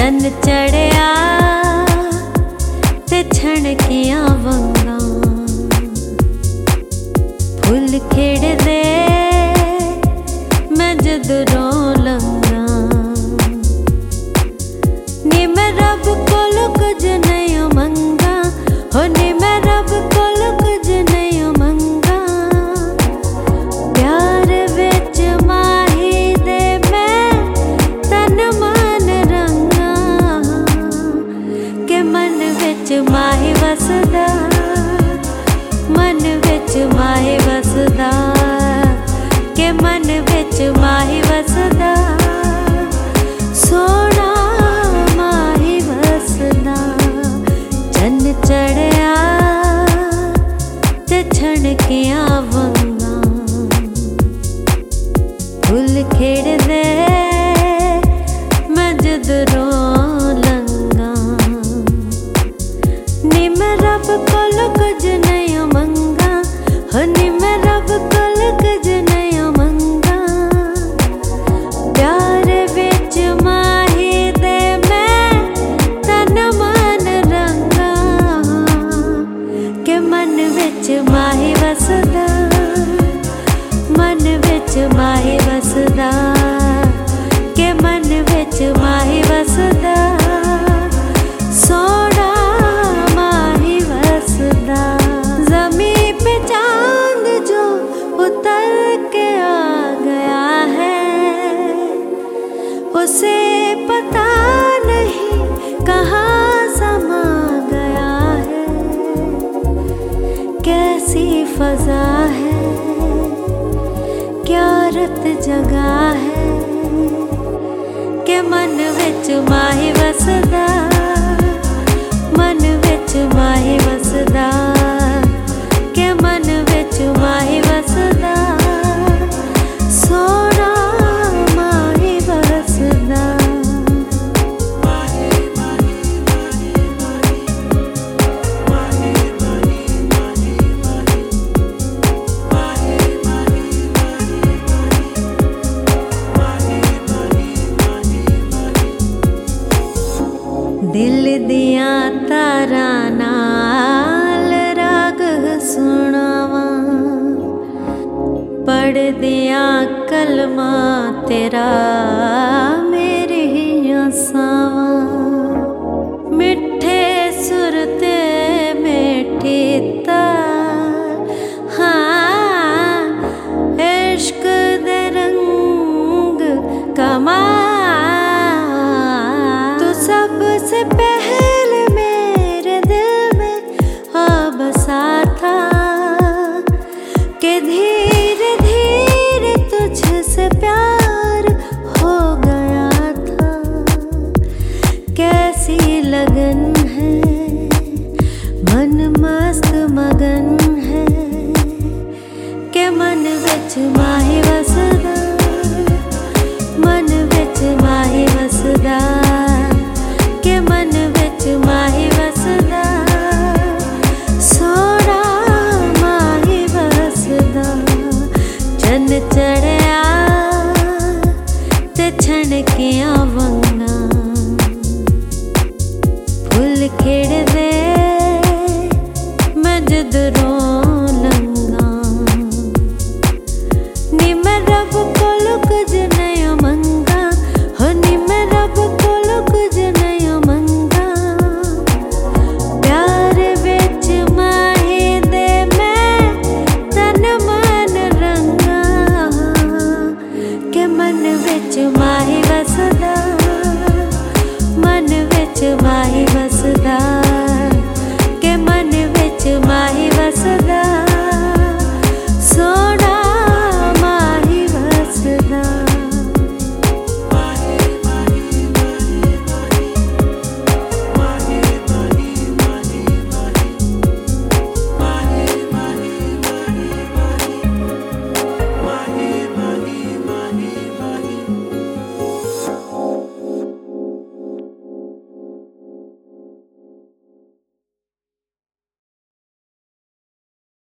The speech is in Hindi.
चन चढ़िया ते छणकियां वंगां, फुल खिड़दे मैं जदरों लंघा। नी मैं रब कोलों कुछ नहीं मंगा, हो नी मैं रब कोलों कुछ नहीं मंगा। प्यार विच माही दे मैं तन मन रंगा, के मन विच माही वसदा, मन विच माही वसदा, के मन विच माही वसदा। सोना माही वसदा, चन चढ़िया ते छणकियां वंगां, फुल खिड़दे मैं जदरों लंघा। नी मैं रब कोलों कुछ नहीं मंगा, हो नी मैं रब कोलों कुछ नहीं मंगा। प्यार विच माही दे मैं तन मन रंगा, के मन विच माही वसदा, मन विच माही वसदा, के मन विच माही वसदा। सोना माही वसदा, ज़मीं पे चांद जो उतर के आ गया है, उसे पता नहीं कहाँ समा गया है। कैसी फजा है, क्या रत जगा है, के मन विच माही वसदा, मन विच माही वसदा, के मन विच माही वसदा। सोना माही वसदा। दिल दिया तारा नाल राग सुनावा, पढ़ दिया कलमा तेरा मेरी आसावा। मिठे सुर ते मीठी ताल, हाँ इश्क दे रंग कमाल। तू सबसे पहले मेरे दिल में आ बसा था, के धीरे धीरे तुझसे प्यार हो गया था। कैसी लगन है, मन मस्त मगन है, के मन विच माही वसदा, मन विच माही वसदा, के मन विच माही वसदा। सोना माही वसदा, चन चढ़िया ते छणकियां वंगां, फुल खिड़दे मैं जदरों लंघा। नी मैं रब कोलों कुछ नहीं मंगा, हो नी मैं रब कोलों कुछ नहीं मंगा। प्यार विच माही दे मैं तन मन रंगा, के मन विच माही वसदा, मन विच माही वसदा।